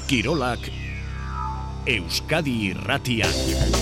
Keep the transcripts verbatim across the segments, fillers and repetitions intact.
Kirolak Euskadi Irratian.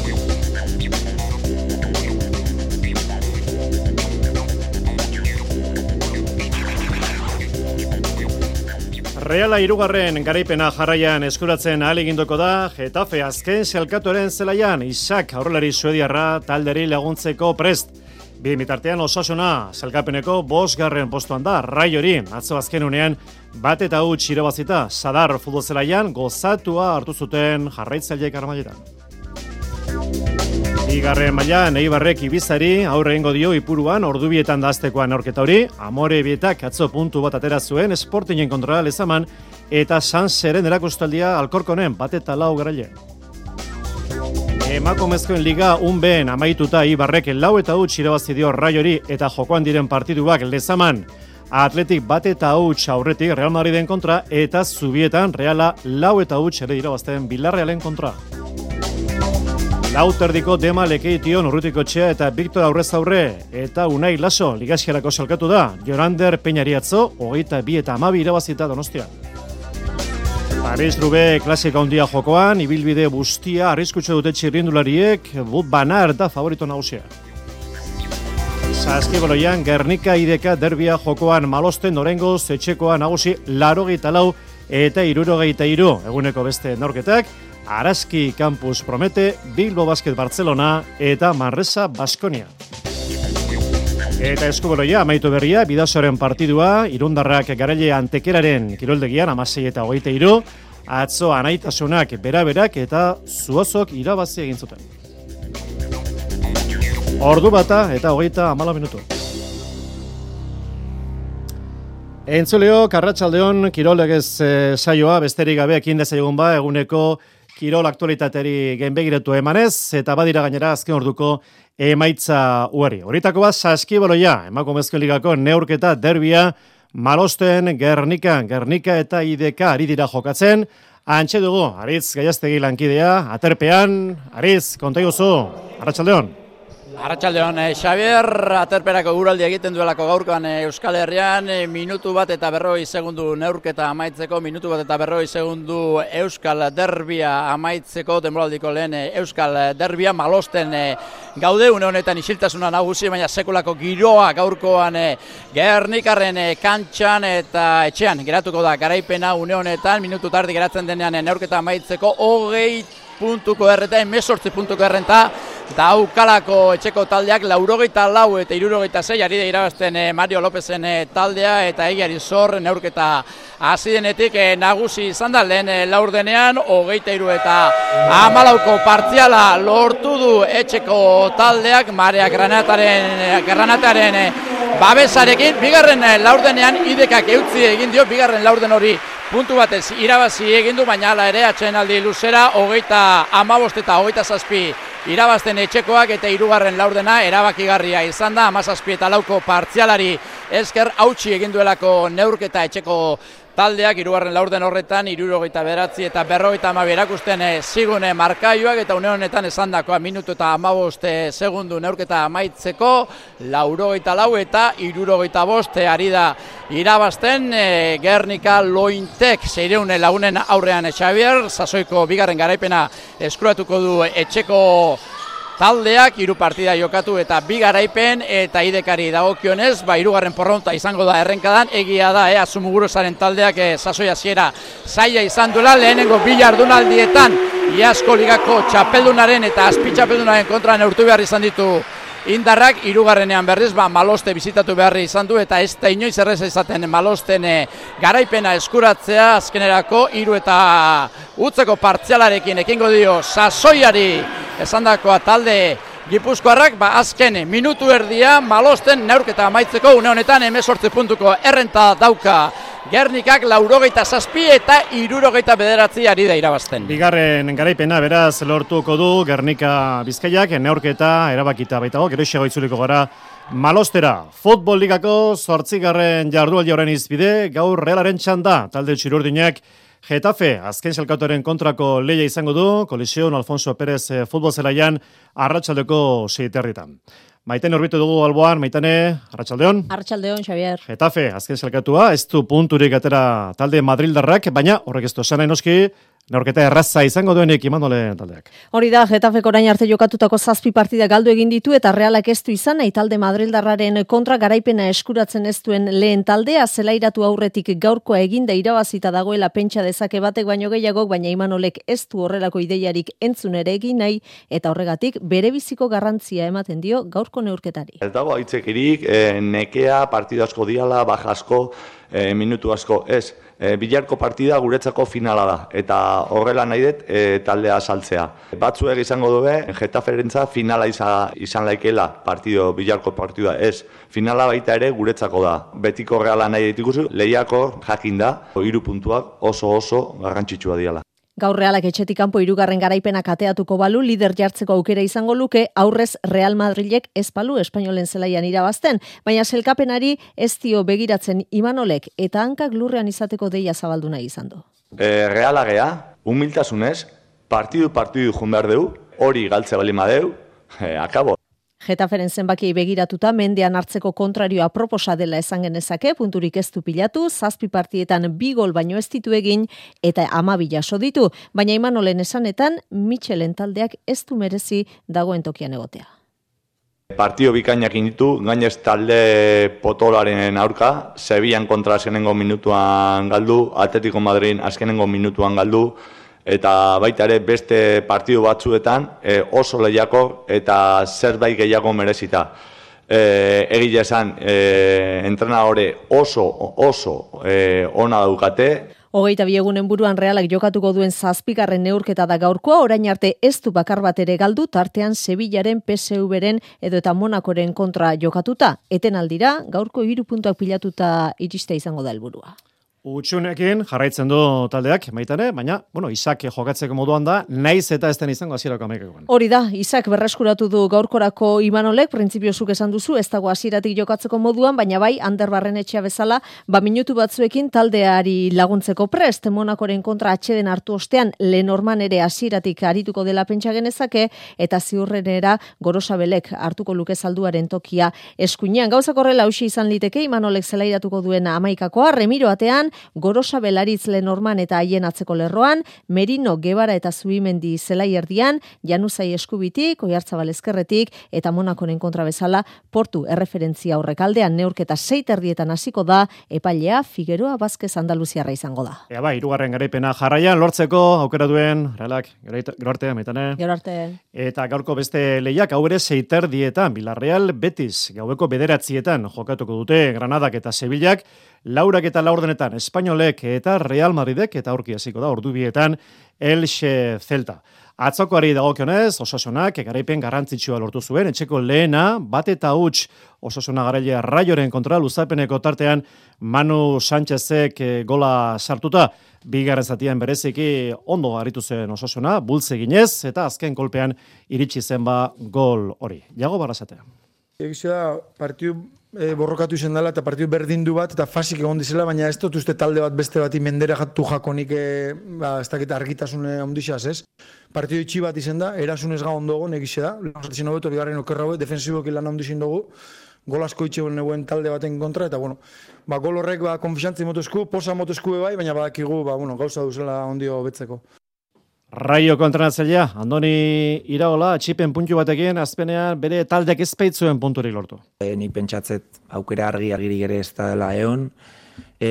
Reala hirugarren garaipena jarraian eskuratzen ahalegindoko da, Getafe azken sailkatuaren zelaian, Isak aurrelari suediarra talderi laguntzeko prest. Bi mitartean Osasuna sailkapeneko bosgarren postuan da, Raiori atzo azken unean bat eta huts irabazita, Sadar futbol zelaian gozatua hartu zuten jarraitzaileek armailetan. Bigarren mailan Eibarrek Ibizari aurre egingo dio Ipuruan ordubietan da aztekoan aurketa hori. Amore bietak atzo puntu bat atera zuen Sportingen kontra Lezaman eta Sanseren erakustaldia Alkorkonen bat eta lau garaile. Emakumezkoen liga unbeen amaituta Ibarrek lau eta huts irabazi dio Raiori eta jokoan diren partiduak Lezaman. Atletik bat eta huts aurretik Real Madriden kontra eta Zubietan Reala lau eta huts ere irabazten Villarrealen kontra. Lauterdiko Dema Lekeition Urrutiko Txea eta Victor Aurrez aurre eta Unai Laso ligasiarako salkatu da. Jorander Peñari atzo, hogeita bi eta hamabi irabazita Donostia. Paris-Roubaix klasika handia jokoan, ibilbide guztia arriskutsu dute txirrindulariek, Wout van Aert da favorito nagusia. Saskibaloian Gernika Ideka derbia jokoan Malosten oraingoz etxekoa nagusi laurogeita lau eta hirurogeita hiru eguneko beste neurketak. Araski Campus Promete, Bilbo Basket Barcelona eta Manresa Baskonia. Eta eskubeloia amaitu berria, Bidasoaren partidua, Irundarrak garaile Antekeraren kiroldegian hamasei eta hogeita hiru, atzo anaitasunak beraberak eta Zuozok irabazi egin zuten. Ordu bata eta hogeita hamalau minutu. Entzuleo, Arratsaldeon, Kirolegez e, saioa, besterik gabe ekin dezagun ba, eguneko kirol aktualitateri genbegiratu emanez, eta badira gainera azken orduko emaitza uari. Horitako bat, Saskibaloia, emakumezkoen ligako neurketa derbia, Malosten, Gernika, Gernika eta Ideka ari dira jokatzen. Antxe dugu, Aritz Gaiaztegi lankidea, aterpean, Aritz, konta iguzu, Arratsaldeon. Arratsaldeon, eh, Xabier, aterperako guraldi egiten duelako gaurkoan eh, Euskal Herrian, eh, minutu bat eta berroi segundu neurketa amaitzeko, minutu bat eta berroi segundu Euskal Derbia amaitzeko, denboraldiko lehen eh, Euskal Derbia, Malosten eh, gaude, une honetan isiltasuna nagusi, baina sekulako giroa gaurkoan eh, Gernikarren eh, kantxan eta etxean geratuko da garaipena une honetan, minutu tardi geratzen denean eh, neurketa amaitzeko, hogei puntuko erreta, emezortzi puntuko errenta, daukalako etxeko taldeak laurogeita lau eta hirurogeita sei ari da irabazten Mario Lopezen taldea eta egiari zor neurketa hasi denetik nagusi izan da lehen laurdenean hogeita hiru eta hamalauko partziala lortu du etxeko taldeak Marea Granataren Granataren babesarekin bigarren laurdenean Idekak eutzi egin dio bigarren laurden hori puntu batez irabazi egin du, baina hala ere atsedenaldi luzera hogeita hamabost eta hogeita zazpi irabazten etxekoak eta hirugarren laurdena erabakigarria izan da, hamazazpi eta lauko partzialari esker hautsi egin duelako neurketa etxeko taldeak hirugarren laurden horretan hirurogeita bederatzi eta berrogeita hamabi erakusten zigune markaioak eta une honetan esandakoa minutu eta hamabost segundu neurketa amaitzeko laurogeita lau eta hirurogeita bost ari da irabazten e, Gernika Lointek seiehun lagunen aurrean Xabier, sasoiko bigarren garaipena eskuratuko du etxeko taldeak, hiru partida jokatu eta bi garaipen eta Idekari dagokionez, ba hirugarren porronta izango da errenkadan, egia da, eh, Azumuguruzaren taldeak eh, sasoi hasiera zaila izan duela, lehenengo bi jardunaldietan Iazko ligako txapeldunaren eta azpi txapeldunaren kontra neurtu behar izan ditu indarrak, hirugarrenean berriz, ba, Maloste bizitatu beharri izan du eta ez da inoiz erreza izaten Malosten e, garaipena eskuratzea azkenerako hiru eta utzeko partzialarekin ekingo dio sasoiari esandakoa talde Gipuzkoarrak, ba, azken minutu erdia Malosten neurketa amaitzeko une honetan hemezortzi puntuko errenta dauka Gernikak laurogeita zazpi eta hirurogeita bederatzi ari da irabazten. Bigarren garaipena beraz lortuko du Gernika Bizkaiak, neurketa erabakita baitago, gero isago itzuliko gara Malostera. Futbol ligako zortzigarren jardualdi horren izbide, gaur Realaren txanda, talde txirurdinak Getafe, azken sailkatuaren kontrako lehia izango du, kolision Alfonso Pérez futbol zelaian arratsaldeko seiterritan. Maiten orbitu dugu alboan, Maitane, arratsaldeon. Arratsaldeon, Xabier. Getafe, azken sailkatua, ez du punturik atera talde Madrildarrak, baina horrek ez du esan nahi noski, neurketa erraza izango duenik Imanole taldeak. Hori da, Getafek orain arte jokatutako zazpi partida galdu egin ditu eta Realak ez du izan nahi talde Madrildarraren kontra garaipena eskuratzen ez duen lehen taldea zelairatu aurretik gaurkoa eginda irabazita dagoela pentsa dezake batek baino gehiagok, baina Imanolek ez du horrelako ideiarik entzun ere egin nahi eta horregatik bere biziko garrantzia ematen dio gaurko neurketari. Ez dago aitzekirik, e, nekea, partida asko diala, baja asko, e, minutu asko, ez. E, Bilarko partida guretzako finala da, eta horrela nahi dut e, taldea saltzea. Batzuek izango dube, Getaferentza finala izan, izan laikela partido, Bilarko partida, ez. Finala baita ere guretzako da. Betiko Reala nahi ditikuzu, lehiako jakin da, hiru puntuak oso oso garrantzitsua diala. Gaur Realak etxetik kanpo hirugarren garaipena kateatuko balu, lider jartzeko aukera izango luke, aurrez Real Madrilek ez balu espainolen zelaian irabazten, baina selkapenari ez dio begiratzen Imanolek eta hankak lurrean izateko deia zabaldu nahi izan du. E, Reala gea, humiltasunez, partidu partidu jun behar deu, hori galtze bali madeu, e, akabo. Getaferen zenbakiei begiratuta mendean hartzeko kontrario aproposa dela esan genezake, punturik ez du pilatu, zazpi partietan bi gol baino ez ditu egin eta hamabi jaso ditu, baina Imanolen esanetan Michelen taldeak ez du merezi dagoen tokian egotea. Partio bikainak inditu, gainez talde potolaren aurka, Sevillan kontra azkenengo minutuan galdu, Atletico Madrid azkenengo minutuan galdu, eta baita ere beste partidu batzuetan e, oso lehiako eta zerbait gehiago merezita. E, Egile esan, e, entrenadore oso, oso e, ona daukate. Hogeita bi egunen buruan Realak jokatuko duen zazpigarren neurketa da gaurkoa, orain arte ez du bakar bat ere galdu, tartean Sevillaren, P S V-ren edo eta Monakoren kontra jokatuta. Eten aldira, gaurko hiru puntuak pilatuta iriste izango da helburua. Utsunekin jarraitzen du taldeak, baitane, baina, bueno, Isak jokatzeko moduan da, naiz eta ez den izango hasierako hamaikakoan. Hori da, Isak berreskuratu du gaurkorako Imanolek, printzipiozuk esan duzu, ez dago hasieratik jokatzeko moduan, baina bai, Ander Barrenetxea bezala, ba minutu batzuekin taldeari laguntzeko prest, Monakoren kontra atxeden hartu ostean, Lenorman ere hasieratik arituko dela pentsa genezake, eta ziurrenera Gorosabelek hartuko luke zalduaren tokia eskuinean. Gauzak horrela hausi izan liteke, Imanolek zelairatuko duen hamaikakoa, Remiro atean, Gorosabel Aritz Lenorman eta haien atzeko lerroan, Merino, Gebara eta Zubimendi zelai erdian, Januzai eskubitik, Oiartzabal ezkerretik eta Monakoren kontra bezala portu erreferentzia horrekaldean neurketa sei erdietan hasiko da, epailea Figueroa Vázquez Andaluziarra izango da. Ea bai, hirugarren garaipena jarraian lortzeko aukera duen, Realak, gero arte, maitane. Gero arte. Eta gaurko beste lehiak hau ere sei erdietan, Villarreal Betis, gaueko bederatzietan jokatuko dute Granadak eta Sevillak, laurak eta laurdenetan Espainolek eta Real Madridek eta aurki hasiko da ordubietan Elche Celta. Atzokoari dagokionez, Osasunak garaipen garrantzitsua lortu zuen, etxeko lehena, bat eta huts Osasuna garailea Raioren kontra luzapeneko tartean Manu Sánchezek gola sartuta, bigarren zatian bereziki ondo aritu zen Osasuna, bultze ginez, eta azken kolpean iritsi zen ba gol hori. Jago Barrasatea. Egizio da, partiu e, borrokatu izan dela eta partiu berdindu bat eta fasik egon dizela, baina ez dut uste talde bat beste bati mendera jatu jakonik e, ba, ez dakit argitasune ondixaz, ez? Partiu itxi bat izan da, erasunez ga ondogo, negizio da, lanzatzen hobeto, bigarren okerra hau, defensiboki lan ondixin dugu, gol asko itxe neguen talde baten kontra, eta bueno, ba, gol horrek ba, konfixantzi motosku, posa motosku bai, baina badakigu ba, bueno, gauza duzela ondio betzeko. Raio kontranatzailea, Andoni Iraola, txipen puntu batekin, azpenean bere taldeak ezpeitzuen punturik lortu. E, nik pentsatzet aukera argi argirik ere ez da dela egon. E,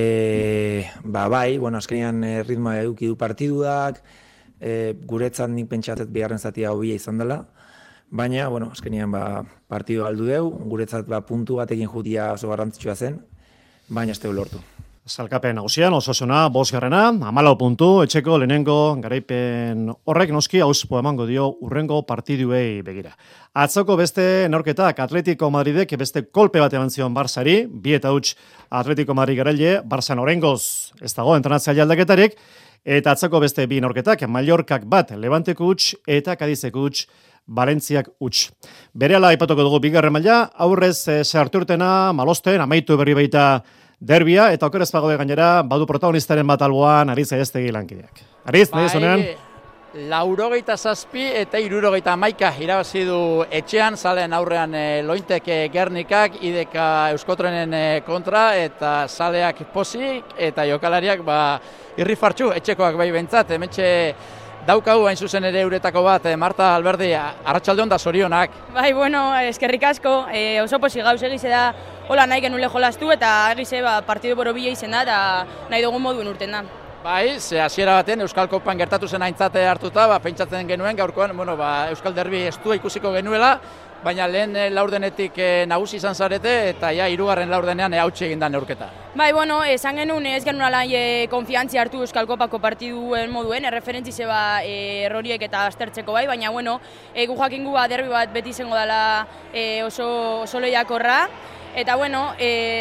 ba bai, bueno, azkenean e, ritmoa eduki du partiduak, e, guretzat nik pentsatzet bigarren zatia hobia izan dela, baina, bueno, azkenean ba, partidu galdu deu, guretzat ba, puntu batekin jutia oso garrantzitsua zen, baina ez deu lortu. Salkapen nagusian, Osasuna, bosgarrena, hamalau puntu, etxeko lehenengo garaipen horrek noski auspo emango dio urrengo partiduei begira. Atzoko beste neurketak Atletico Madridek beste kolpe bat eman zion Barsari, bi eta huts Atletico Madrid garaile, Barsan orengoz ez dago entrenatzaile aldaketarik, eta atzoko beste bi neurketak, Mallorcak bat, Levanteko huts eta Kadizeko huts, Valentziak huts. Berehala aipatuko dugu bigarren maila, aurrez e, sarturtena, malosten, amaitu berri baita derbia, eta okerez pagode gainera, badu protagonistaren bat alboan, Ariz Aiestegi lankideak. Ariz, nahi zonean? laurogeita zazpi eta hirurogeita hamaika irabazi du etxean, zalen aurrean e, Lointek e, Gernikak, Ideka Euskotrenen e, kontra, eta zaleak pozik, eta jokalariak ba, irrifartxu, etxekoak bai behintzat, hementxe daukagu hain zuzen ere euretako bat, e, Marta Alberdi, arratsaldeon da zorionak. Bai, bueno, eskerrik asko, e, oso pozik gauz egize da, hola nahi genule jolastu, eta egize ba, partidu borobila izen da, eta nahi dugun moduen urten da. Bai, ze hasiera baten Euskal Kopan gertatu zen aintzate hartuta, ba, pentsatzen genuen gaurkoan, bueno, ba, Euskal Derbi estua ikusiko genuela, baina lehen laurdenetik e, nagusi izan zarete, eta ja, hirugarren laurdenean e, hautsi egin da neurketa. Bai, bueno, esan genuen ez genuela e, konfiantzia hartu Euskal Kopako partiduen moduen, erreferentzi zeba e, erroriek eta aztertzeko bai, baina, bueno, e, gu jakingu ba, derbi bat beti izango dela e, oso, oso lehiakorra, eta, bueno,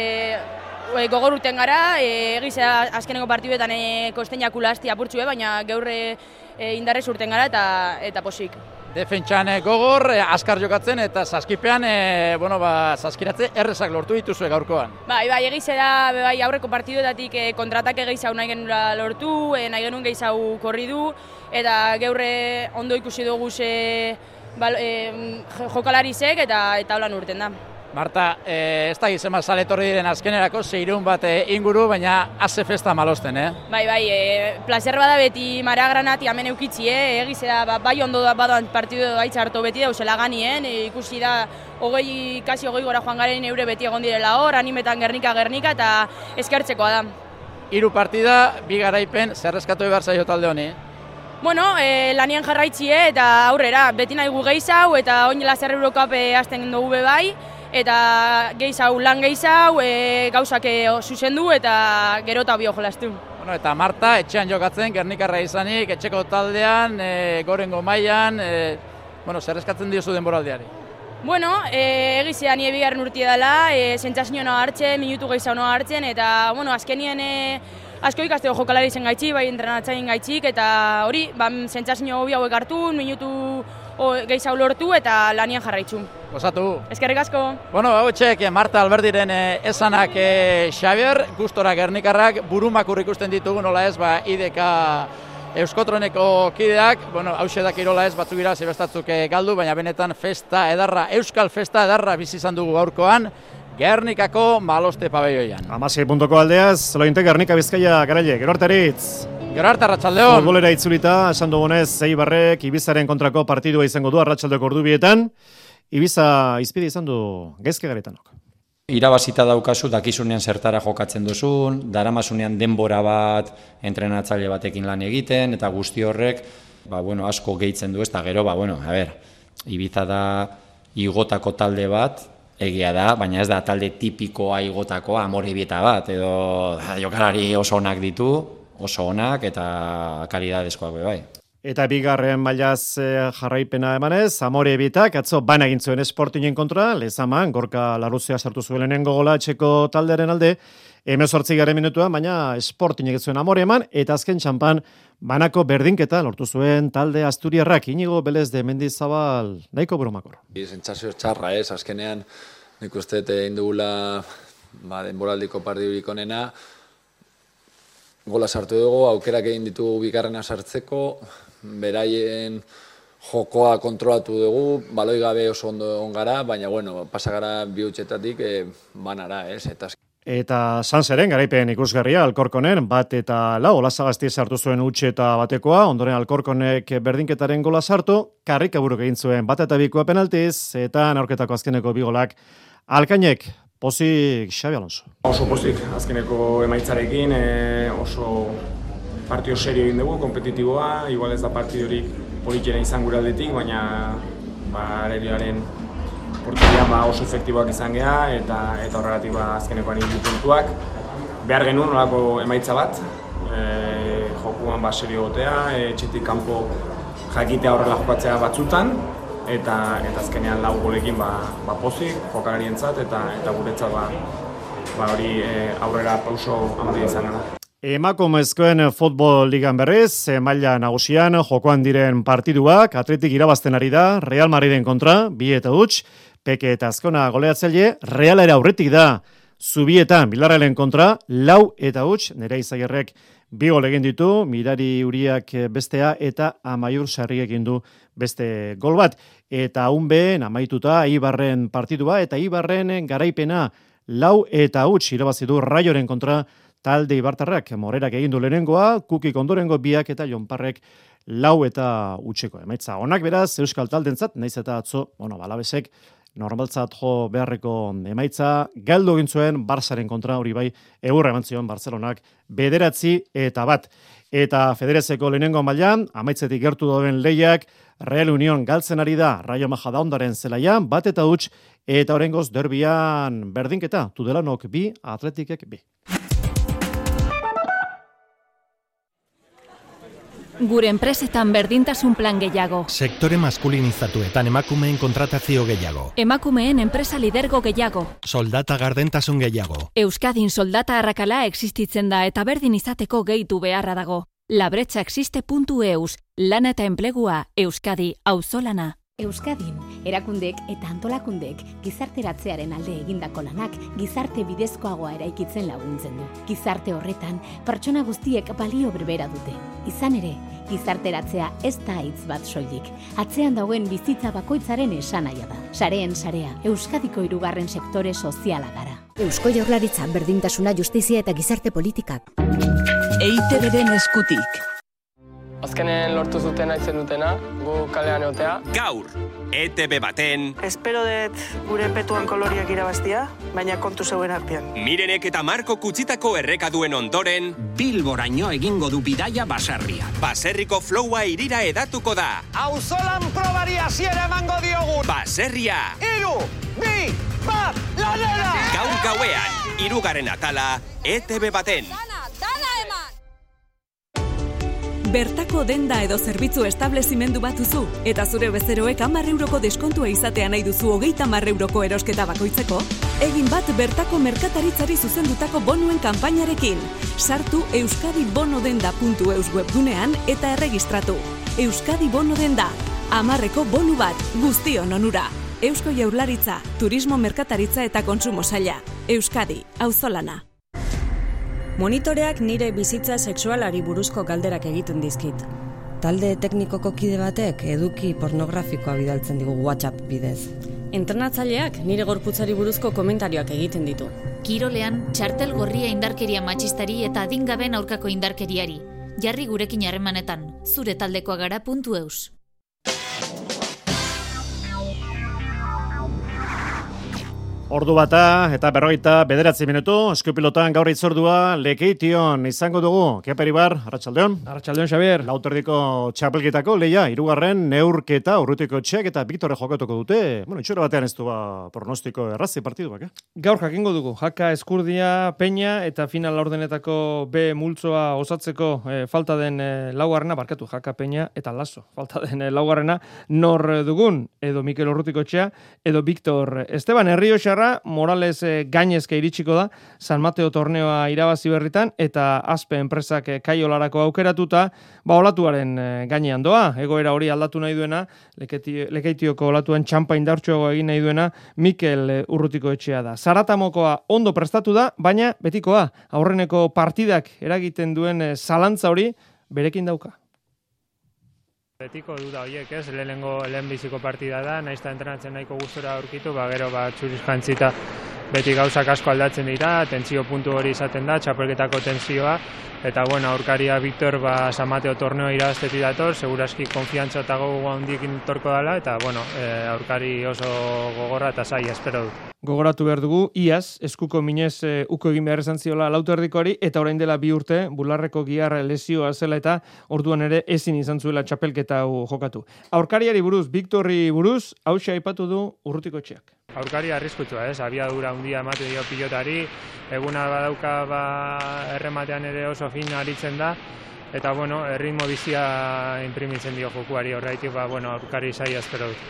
e, gogor uten gara, e, egizea azkeneko partiduetan e, kosteinak asti apurtxue, baina geurre e, indarrez urten gara eta, eta posik. Defentsan e, gogor, e, askar jokatzen eta saskipean, e, bueno, ba, saskiratze errezak lortu dituzue gaurkoan. Bai, bai, egize da, bai, aurreko partiduetatik e, kontratake gehizau nahi genula lortu, e, nahi genuen gehizau korri du, eta geurre ondo ikusi dugu ze bal, e, jokalarizek eta, eta holan urten da. Marta, eh, ez da gizema saletorri diren azkenerako, zeirun bat eh, inguru, baina haze festa malosten, eh? Bai, bai, e, placer bada beti Maragranati hemen eukitzi, eh? Egize da, ba, bai ondo da badan partidu baitza hartu beti dauzela ganien, e, ikusi da, hogei, kasi hogei gora joan garen eure beti egon direla hor, animetan gernika gernika eta eskertzekoa da. Hiru partida, bi garaipen, zerrezkatu behar zaio talde honi? Bueno, e, lanien jarraitzie eta aurrera, beti nahi gu gehizau eta oin lazer Eurokape hasten dugu be bai, eta gehizau lan gehizau, e, gauzak e, zuzendu eta gero eta bio jolastu. Bueno, eta Marta, etxean jokatzen, Gernikarra izanik, etxeko taldean, e, gorengo mailan, e, bueno, zer eskatzen diozu denboraldiari? Bueno, e, egizea nire bigarren urtia dela, e, zentzazio noa hartzen, minutu gehizau noa hartzen, eta, bueno, azkenien e, asko ikasteko jokalari zen gaitxik, bai entrenatzaien gaitxik, eta hori, ba, zentzazio hobi hauek hartu, minutu gehizau lortu eta lanian jarraitzu. Gozatu. Eskerrik asko. Bueno, hau txek, Marta Alberdiren esanak e, Xabier, gustora Gernikarrak, burumakur ikusten ditugu, nola ez, ba, Ideka Euskotroneko kideak, bueno, hause da kirola ez, batzuk ira zebestatzuk galdu, baina benetan festa edarra, Euskal festa edarra bizi izan dugu gaurkoan, Gernikako Maloste pabelloian. Hamasei puntuko aldeaz, Lointe Gernika Bizkaia garaile, gero hartaritz. Gero harta, arratsaldeon. Futbolera itzulita, esan dugunez, Eibarrek Ibizaren kontrako partidua izango du arratsaldeko ordubietan. Ibiza izpide izan du gezke garetanok. Irabazita daukazu, dakizunean zertara jokatzen duzun, daramasunean denbora bat entrenatzaile batekin lan egiten, eta guzti horrek, ba, bueno, asko gehitzen du, ez da gero, ba, bueno, a ber, Ibiza da igotako talde bat, egia da, baina ez da talde tipikoa igotakoa, Amorebieta bat, edo da, jokalari oso onak ditu, oso onak eta kalidadezkoak bai. Eta bigarren mailaz jarraipena emanez, Amorebietak atzo bana egin zuen Sportingen kontra, Lezaman, Gorka Larruzea sartu zuen lehenengo gola etxeko taldearen alde, hemezortzigarren minutuan, baina Sportingek zuen Amore eman, eta azken txanpan banako berdinketa lortu zuen talde Asturiarrak, Inigo Belez de Mendizabal, nahiko bromakor. Sentsazio txarra ez, azkenean nik uste egin dugula ba, denboraldiko partidurik onena, gola sartu dugu, aukerak egin ditugu bigarrena sartzeko, beraien jokoa kontrolatu dugu, baloi gabe oso ondo egon gara, baina bueno, pasagara bi hutxetatik e, banara, ez? Eta Eta Sanseren garaipen ikusgarria Alkorkonen bat eta lau Olasagasti sartu zuen huts eta batekoa, ondoren Alkorkonek berdinketaren gola sartu, Karrikaburuk egin zuen bat eta bikoa penaltiz, eta neurketako azkeneko bi golak Alkainek. Pozik, Xabi Alonso. Oso pozik, azkeneko emaitzarekin, e, oso partio serio egin dugu, kompetitiboa, igual ez da partidorik politxera izan gure aldetik, baina ba, arerioaren porterian ba, oso efektiboak izan geha, eta, eta horregatik ba, azkenekoan egin puntuak. Behar genuen olako emaitza bat, e, jokuan ba, serio gotea, e, txetik kanpo jakitea horrela jokatzea batzutan, eta eta azkenean lau golekin ba, ba pozik, jokalarientzat eta eta guretzat ba, ba hori e, aurrera pauso handia izan da. Emakumezkoen futbol ligan berriz, maila nagusian jokoan diren partiduak, Atletik irabazten ari da, Real Madriden kontra, bi eta huts, Peke eta Azkona goleatzaile, Realera aurretik da, Zubietan, Bilarralen kontra, lau eta huts, nire Izagirrek bi gol egin ditu, Mirari Uriak bestea eta Amaiur Sarri egin du beste gol bat. Eta unben amaituta Ibarren partidua eta Ibarren garaipena lau eta huts irabazi du Raioren kontra talde Ibartarrak. Morerak egin du lehenengoa, Kukik ondorengo biak eta Jonparrek lau eta hutseko. Emaitza onak beraz Euskal taldentzat, naiz eta atzo, bueno, Balabesek normaltzat jo beharreko emaitza, galdu egin zuen Barsaren kontra, hori bai, egurra eman zion Barcelonak bederatzi eta bat. Eta Federezeko lehenengo mailan, amaitzetik gertu dauden lehiak, Real Union galtzen ari da Raio Majadahondaren zelaian, bat eta huts, eta oraingoz derbian berdinketa, Tudelanok bi, Atletikek bi. Gure enpresetan berdintasun plan gehiago. Sektore maskulinizatuetan emakumeen kontratazio gehiago. Emakumeen enpresa lidergo gehiago. Soldata gardentasun gehiago. Euskadin soldata arrakala existitzen da eta berdin izateko gehitu beharra dago. labretxaexiste puntu eus, lana eta enplegua, Euskadi, auzolana. Euskadin, erakundek eta antolakundek gizarteratzearen alde egindako lanak gizarte bidezkoagoa eraikitzen laguntzen du. Gizarte horretan, pertsona guztiek balio berbera dute. Izan ere, gizarteratzea ez da hitz bat soilik. Atzean dauen bizitza bakoitzaren esanahia da. Sareen sarea, Euskadiko hirugarren sektore soziala gara. Eusko Jaurlaritza berdintasuna, justizia eta gizarte politikak. E I Te Beren eskutik. Azkenen lortu zuten aitzen dutena, gu kalean egotea. Gaur, E T B baten... Espero dut gure petuan koloriak irabaztia, baina kontu zeuen artean. Mirenek eta Marko kutsitako errekaduen ondoren... Bilboraino egingo du bidaia baserria. Baserriko flowa irira edatuko da. Auzolan probari hasiera emango diogu. Baserria. Iru, bi, bat, lanera! Gaur gauean, hirugarren atala, E T B baten. Bertako denda edo zerbitzu establezimendu bat duzu, eta zure bezeroek hamar euroko deskontua izatea nahi duzu hogeita hamar euroko erosketa bakoitzeko, egin bat bertako merkataritzari zuzendutako bonuen kanpainarekin. Sartu euskadibonodenda puntu eus webgunean eta erregistratu. Euskadi Bono Denda, hamarreko bonu bat, guztion onura. Eusko Jaurlaritza, Turismo Merkataritza eta Kontsumo Saila. Euskadi, auzolana. Monitoreak nire bizitza sexualari buruzko galderak egiten dizkit. Talde teknikoko kide batek eduki pornografikoa bidaltzen digu WhatsApp bidez. Entrenatzaileak nire gorputzari buruzko komentarioak egiten ditu. Kirolean, txartel gorria indarkeria matxistari eta adingaben aurkako indarkeriari. Jarri gurekin harremanetan, zure taldekoa gara puntu eus. Ordu bata eta berrogeita bederatzi minutu, eskupilotan gaur itzordua Lekeition izango dugu. Kepa Iribar, Arratsaldeon. Arratsaldeon, Xabier. Lauterdiko txapelketako leia, hirugarren neurketa, Urrutiko Etxeak eta Biktore jokatuko dute. Bueno, itxura batean ez du ba, pronostiko errazi partiduak, eh? Gaur jakingo dugu, Jaka Eskurdia, Peña eta final laurdenetako B multzoa osatzeko eh, falta den eh, laugarrena, barkatu, Jaka Peña eta Lasso. Falta den eh, laugarrena nor dugun, edo Mikel Urrutiko Etxea, edo Victor Esteban Herrioxa Morales eh, gainezke iritsiko da San Mateo torneoa irabazi berritan eta Aspe enpresak eh, kaiolarako aukeratuta ba olatuaren eh, gainean doa. Egoera hori aldatu nahi duena, leketi, Lekeitioko olatuen txampa indartsuago egin nahi duena Mikel eh, Urrutiko Etxea da. Zaratamokoa ondo prestatu da, baina betikoa aurreneko partidak eragiten duen eh, zalantza hori berekin dauka. Betiko duda horiek, ez, lehenengo lehenbiziko partida da, nahiz eta entrenatzen nahiko gustora aurkitu, ba, gero ba, txuriz jantzita beti gauzak asko aldatzen dira, tentsio puntu hori izaten da, txapelketako tentsioa, eta bueno, aurkaria Victor ba, San Mateo torneo irabaztetik dator, seguraski konfiantza eta gogo handiekin torko dela, eta bueno, e, aurkari oso gogorra eta zaila espero dut. Gogoratu behar dugu, iaz, eskuko minez e, uko egin behar izan ziola lauterdikoari, eta orain dela bi urte, bularreko gihar lesioa zela eta orduan ere ezin izan zuela txapelketa hau jokatu. Aurkariari buruz, Victorri buruz, hauxe aipatu du Urrutiko Etxeak. Aurkari arriskutsua, ez, abiadura handia emate dio pilotari, eguna badauka ba, errematean ere oso fin aritzen da, eta bueno, erritmo bizia inprimitzen dio jokuari horreitik, ba, bueno, aurkari zaila espero dut.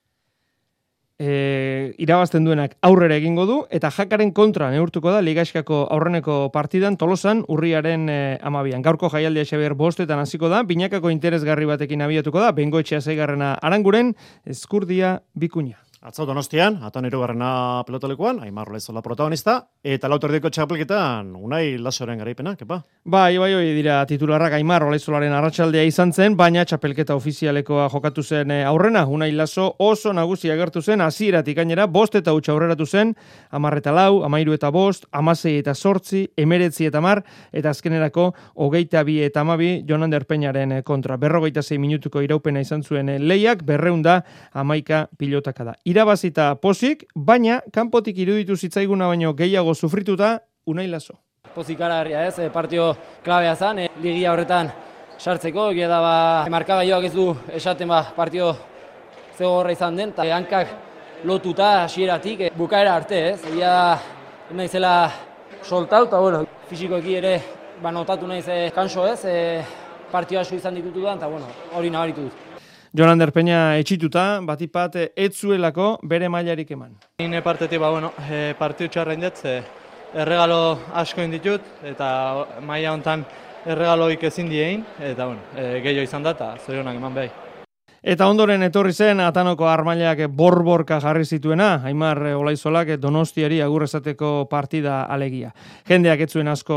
E, irabazten duenak aurrera egingo du eta Jakaren kontra neurtuko da Ligaxkako aurreneko partidan Tolosan urriaren e, amabian. Gaurko jaialdia Xabier bostetan hasiko da, binakako interesgarri batekin abiatuko da, Bengoetxea seigarrena Aranguren, Eskurdia Bikuña. Atzo Donostian, atan hirugarrena pelotolekuan, Aimar Olaizola protagonista, eta lauterdiko txapelketan Unai Lasoren garaipena, kepa? Bai, bai, hoi dira titularrak Aimar Olaizolaren arratsaldea izan zen, baina txapelketa ofizialekoa jokatu zen aurrena. Unai Laso oso nagusi agertu zen, hasieratik gainera, bost eta huts aurreratu zen, hamar eta lau, hamairu eta bost, hamasei eta zortzi, emeretzi eta mar, eta azkenerako hogeita bi eta hamabi Jonander Peñaren kontra. Berrogeita sei minutuko iraupena izan zuen lehiak, berreunda hamaika pilotaka da. Irabazita pozik, baina kanpotik iruditu zitzaiguna baino gehiago sufrituta Unai Laso. Pozik aragarria ez, partio klabea zen, e, ligia horretan sartzeko, egia da ba, markagailoak ez du esaten ba, partio zegorra izan den, eta hankak lotuta hasieratik e, bukaera arte ez, egia da naizela soltau, eta bueno, fisikoeki ere ba, notatu naiz e, kanso ez, e, partio asko izan ditutu da, eta bueno, hori nabaritu dut. Jonander Peña etxituta, batipat ez zuelako bere mailarik eman. Nire partetik, ba, bueno, e, partiu txarra indetz, e, erregalo asko inditut, eta maila hontan erregaloik ezin diein, eta bueno, e, gehiago izan da, eta zorionak eman behar. Eta ondoren etorri zen Atanoko armailak borborka jarri zituena, Aimar Olaizolak Donostiari agur esateko partida alegia. Jendeak ez zuen asko,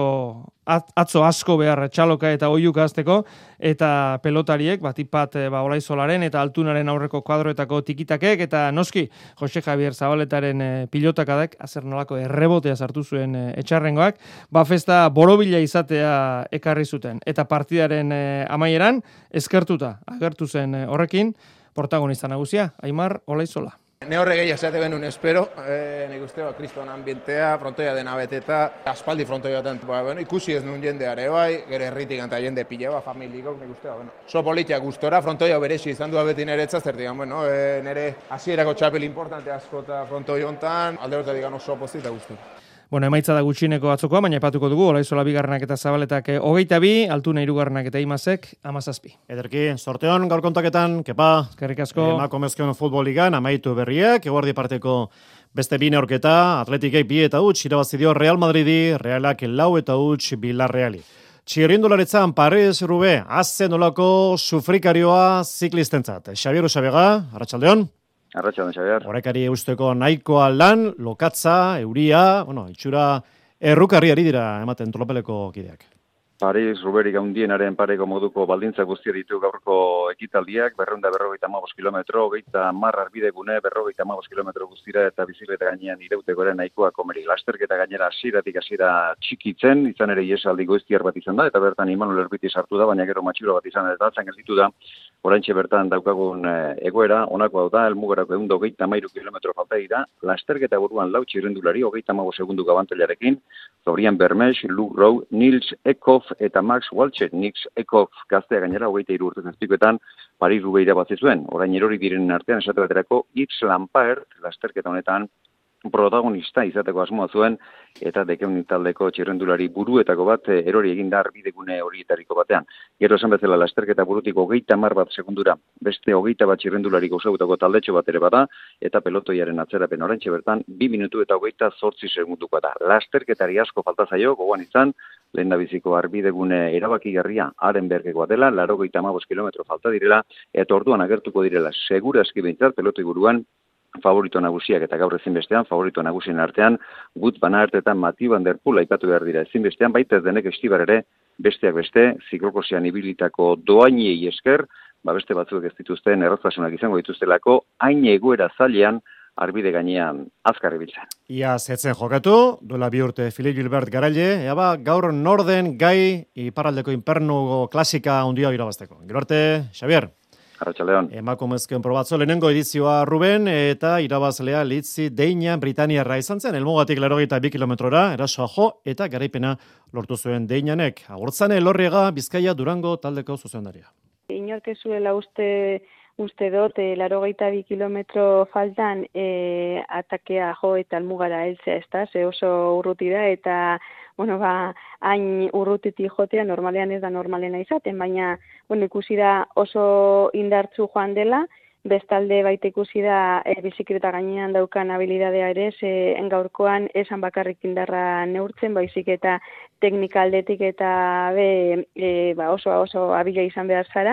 atzo asko behar txaloka eta oiuka azteko, eta pelotariek, batipat ba, Olaizolaren eta Altunaren aurreko kuadroetako tikitakek, eta noski, Jose Javier Zabaletaren e, pilotakadek, azer nolako errebotea sartu zuen e, etxarrengoak, ba festa borobila izatea ekarri zuten. Eta partidaren e, amaieran, eskertuta agertu zen e, horrekin, protagonista nagusia, Aimar Olaizola. Ne horre gehiago zate benun espero, e, nik uste, ba, kriston ambientea, frontoia dena beteta, aspaldi frontoia baten, ba, bueno, ikusi ez nun jendeare bai, gero herritik eta jende pile, ba, familikok, nik uste, ba, bueno, so politia gustora, frontoia beresi izan du beti nire etzaztertik, bueno, e, nire hasierako txapel importante asko eta frontoi hontan, alde horretik oso pozita gustora. Bueno, emaitza da gutxineko atzokoa, baina epatuko dugu, Olaizola bigarrenak eta Zabaletak hogeita bi, Altuna hirugarrenak eta Imazek hamazazpi. Ederki, sorteon gaur kontaketan, kepa, eskerrik asko. Emakumezkoen futboligan amaitu berriak, eguerdi parteko beste bi neurketa, Atletikek bi eta huts, irabazi dio Real Madridi, Realak lau eta huts Villarreali. Txirrindularetzan Paris Rube, azzen olako sufrikarioa ziklistentzat. Xabier Usabega, arratsaldeon. Arratxaldeon, Xabier. Horrekari eusteko nahikoa lan, lokatza, euria, bueno, itxura errukarriari dira ematen tolopeleko kideak. Paris Ruberik handienaren pareko moduko baldintza guztia ditu gaurko ekitaldiak, berrehun eta berrogeita hamabost kilometro, hogeita hamar arbidegune, berrogeita hamabost kilometro guztira eta bizikleta gainean irauteko ere nahikoa komeri. Lasterketa gainera hasieratik hasiera txikitzen, izan ere ihesaldi goiztiar bat izan da, eta bertan Imanol Erpiti sartu da, baina gero matxuro bat izan eta atzan gelditu da. Oraintxe bertan daukagun egoera, honako hau da, elmugarako ehun eta hogeita hamairu kilometro falta dira, lasterketa buruan lau txirrindulari, hogeita hamabost segundu abantailarekin, Florian Bermex, Luke Rowe, Nils Ekhoff eta Max Waltz, Nils Ekhoff gaztea gainera, hogeita hiru urte zazpikoetan, Paris Roubaix irabazi zuen. Orain erori direnen artean esate baterako, Yves Lampaert, lasterketa honetan, protagonista izateko asmoa zuen, eta dekeun taldeko txirrendulari buruetako bat erori egin da arbidegune horietariko batean. Gero esan bezala lasterketa burutik hogeita hamar bat segundura, beste hogeita bat txirrendulari gauzautako taldetxo bat ere bada, eta pelotoiaren atzerapen oraintxe bertan, bi minutu eta hogeita zortzi segunduko da. Lasterketari asko falta zaio, gogoan izan, lehen da biziko arbidegune erabakigarria Arenbergekoa dela, laurogeita hamabost kilometro falta direla, eta orduan agertuko direla segurazki behintzat pelotoi buruan, favorito nagusiak eta gaur ezinbestean, favorito nagusien artean, Wout van Aert eta Mathieu van der Poel aipatu behar dira ezinbestean, baita ez denek estibar ere, besteak beste, ziklokrosean ibilitako doainei esker, ba beste batzuk ez dituzten erraztasunak izango dituztelako, hain egoera zailean, arbide gainean azkar ibiltzen. Ia zetzen jokatu, duela bi urte Philippe Gilbert garaile, ea ba, gaur norden gai iparraldeko inpernugo klasika hundia irabazteko. Gilberte, Xavier. Arratxaldeon. Emakumezkoen probatzo lehenengo edizioa Ruben eta irabazlea Litzi Deina Britaniarra izan zen, elmugatik laurogeita bi kilometrora, erasoa jo eta garaipena lortu zuen Deinanek. Agurtzane Elorriaga, Bizkaia Durango taldeko zuzendaria. Inork ez zuela uste, uste dut, e, laurogeita bi kilometro faltan e, atakea jo eta almugara heltzea, ez da, ze oso urruti da eta bueno, ba, hain urrutitik jotea normalean ez da normalena izaten, baina bueno, ikusi da oso indartzu joan dela, bestalde baita ikusi da e, bizikleta gainean daukan habilidadea ere, ze gaurkoan esan bakarrik indarra neurtzen, baizik eta teknika aldetik eta be, e, ba, oso oso abila izan behar zara,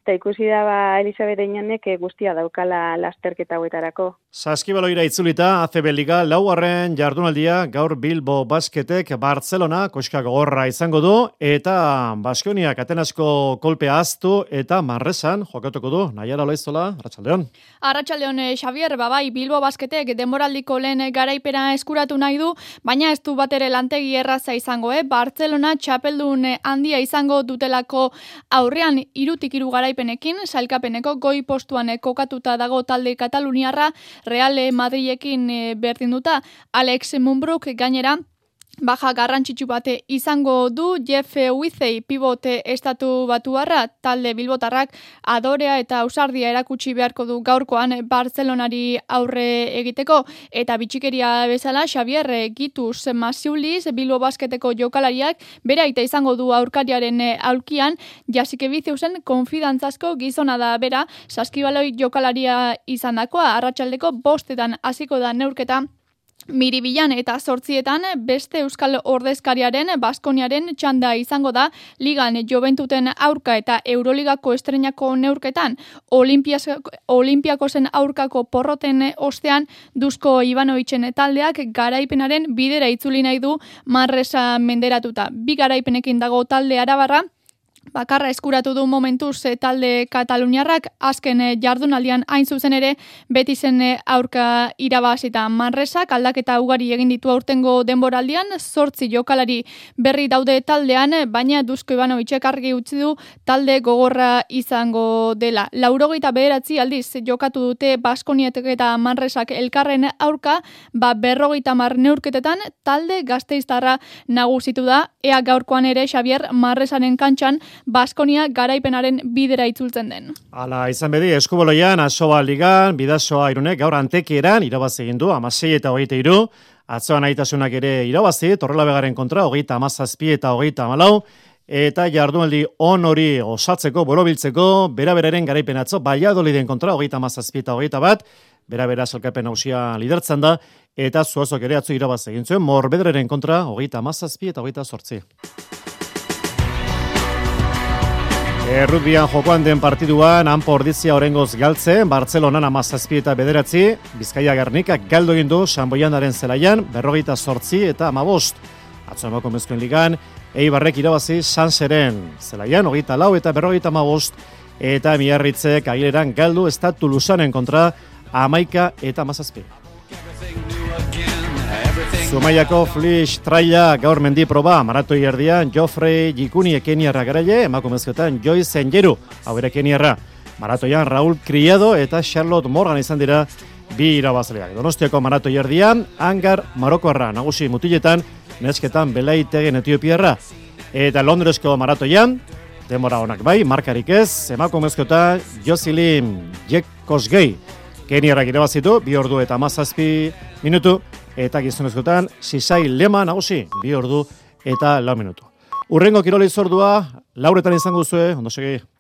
Eta ikusi da ba, Elisabet Einanek guztia daukala lasterketa hauetarako. Saskibaloira itzulita, A C B Liga laugarren jardunaldia gaur Bilbo Basketek Barcelona koska gogorra izango du eta Baskoniak Atenasko kolpea aztu eta Manresan jokatuko du. Naiara Olaizola, Arratsaldeon. Arratsaldeon, Xavier, babai Bilbo Basketek denboraldiko lehen garaipena eskuratu nahi du, baina ez du batere lantegi erraza izango, eh? Barcelona txapeldun handia izango dutelako aurrean hirutik hiru garaipenekin, sailkapeneko goi postuan kokatuta dago talde Kataluniarra, Real Madrilekin berdinduta. Alex Mumbruk gainera baja garrantzitsu bate izango du. Jeff Withey pivote estatu batuarra, talde bilbotarrak adorea eta ausardia erakutsi beharko du gaurkoan Barcelonari aurre egiteko, eta bitxikeria bezala Xavier Gituz Masiulis Bilbo Basketeko jokalariak bera aita izango du aurkariaren aulkian. Jasike Bizeusen konfidantzasko gizona da bera, saskibaloi jokalaria izandakoa. Arratsaldeko bostetan hasiko da neurketa Miribilan eta zortzietan beste euskal ordezkariaren Baskoniaren txanda izango da ligan Joventuten aurka eta Euroligako estrenako neurketan. Olimpiakosen aurkako porroten ostean Dusko Ivanovitzen taldeak garaipenaren bidera itzuli nahi du Manresa menderatuta. Bi garaipenekin dago talde arabarra, bakarra eskuratu du momentuz talde Kataluniarrak, azken jardunaldian hain zuzen ere Betisen aurka irabazita. Manresak aldaketa ugari egin ditu aurtengo denboraldian, zortzi jokalari berri daude taldean, baina Dusko Ivanovicek argi utzi du talde gogorra izango dela. Laurogeita bederatzi aldiz jokatu dute Baskonietek eta Manresak elkarren aurka, ba berrogeita mar neurketetan talde gasteiztarra nagusitu da, ea gaurkoan ere Xavier Manresaren kantxan Baskonia garaipenaren bidera itzultzen den. Hala izan bedi, eskubaloian, Asoba Ligan, Bidasoa Irunek gaur Antekieran irabazi egin du, hamasei eta hogeita hiru, atzoan aitasunak ere irabazi, Torrelabegaren kontra, hogeita hamazazpi eta hogeita hamalau, eta jardunaldi on hori osatzeko, borobiltzeko, bera-beraren garaipen atzo, Valladoliden kontra, hogeita hamazazpi eta hogeita bat, bera-bera salkapen hausia lidertzen da, eta Zuazok ere atzo irabazi egin zuen, Morbedreren kontra, hogeita hamazazpi eta hogeita zortzi. Errutbian jokoan den partiduan, hanpo ordizia orengoz galtzen, Bartzelonan hamazazpi eta bederatzi, Bizkaia Gernikak galdu egin du Sanboianaren zelaian, berrogeita zortzi eta hamabost. Atzo emakumezkoen ligan, Eibarrek irabazi Sanseren zelaian, hogeita lau eta berrogeita hamabost, eta Miarritzek Agileran galdu Estatu Lusanen kontra, hamaika eta hamazazpi. Zumaiako Flix traila gaur mendi proba, maratoi erdian Jofrey Jikuni ekeniarra garaile, emakumezkoetan Joyce Engeru, hau ere ekeniarra. Maratoian Raúl Criado eta Charlotte Morgan izan dira bi irabazleak. Donostiako maratoi erdian, Angar Marokoarra nagusi mutiletan, nesketan Belaitegen Etiopiarra. Eta Londresko maratoian, denbora honak bai, markarik ez, emakumezkoetan Jocelyn Jekosgei. Keniarrak irabazitu, bi ordu eta hamazazpi minutu, eta gizonezkoetan Sisai Lema nagusi, bi ordu eta lau minutu. Urrengo kiroli zordua, lauretan izango zuen, ondo segi.